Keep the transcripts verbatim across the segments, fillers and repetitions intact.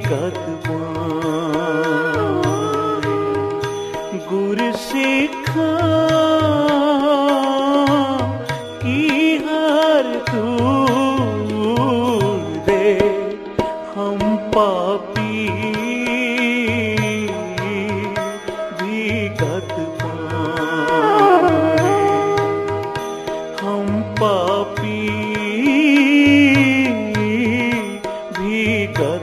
भीगत पाए। गुर सिखा की हर दूर दे, हम पापी भीगत पाए। हम पापी भीगत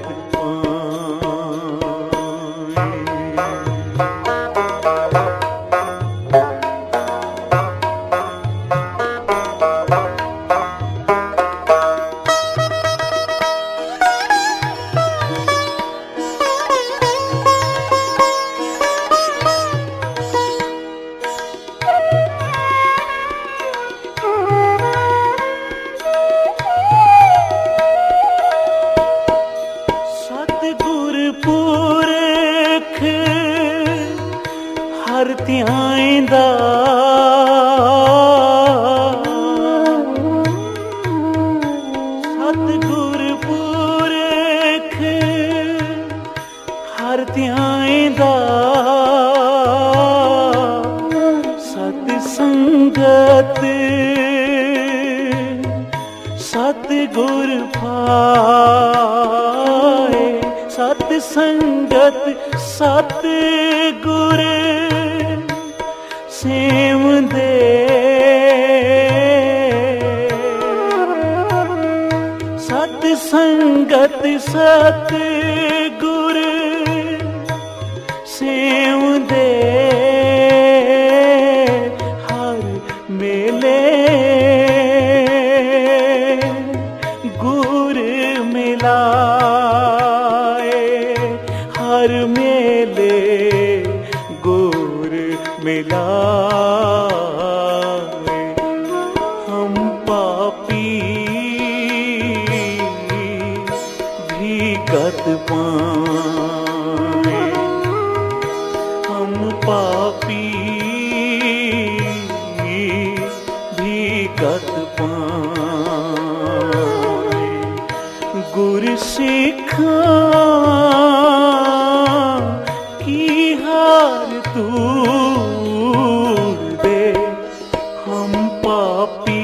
हर ध्याइंदा सतगुर पुरख हर ध्याइंदा, सत संगत सतगुर पाए। सत संगत सतगुर सेवंदे, सत संगत सतगुर सेवंदे, हर मेले गुर मिलाए। हर मेले गुर मिलाए। हम पापी भीगत पाए। हम पापी भीगत पाए। गुर सिखा की हार दूर दे, हम पापी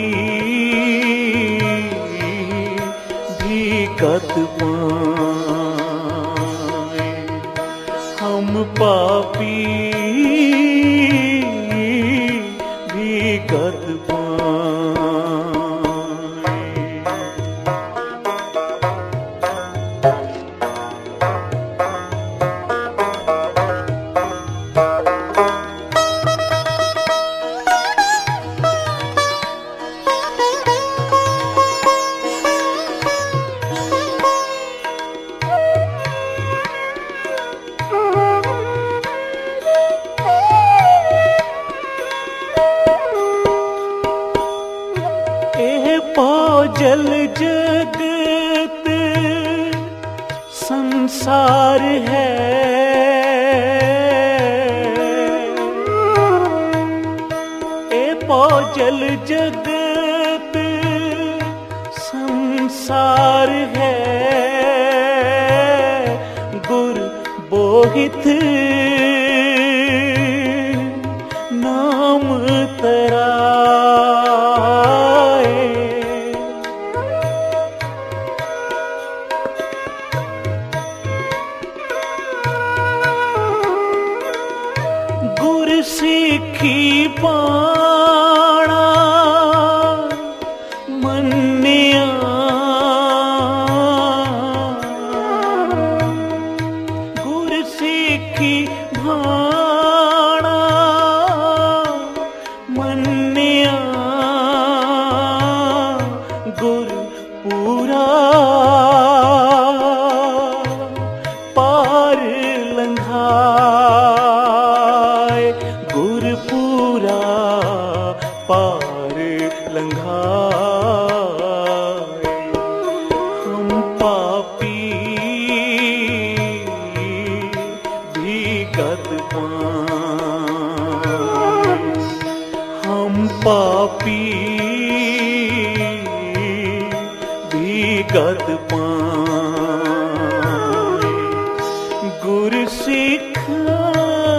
भीगत पाए। हम पापी भीगत पाए। जल जगत संसार है, ए जल जगत संसार है। गुर बोहित नाम तरा, सिखी पाना मन्निया। गुर सिखी भाना मन्निया। गुर पूरा पार लंघा, गुर पूरा पार लंघाए। हम पापी भीगत पाए। हम पापी भीगत पाए। सिखा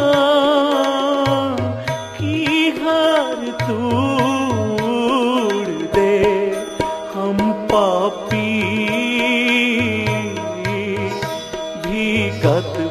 कि हार तोड़ दे हम पापी भी गत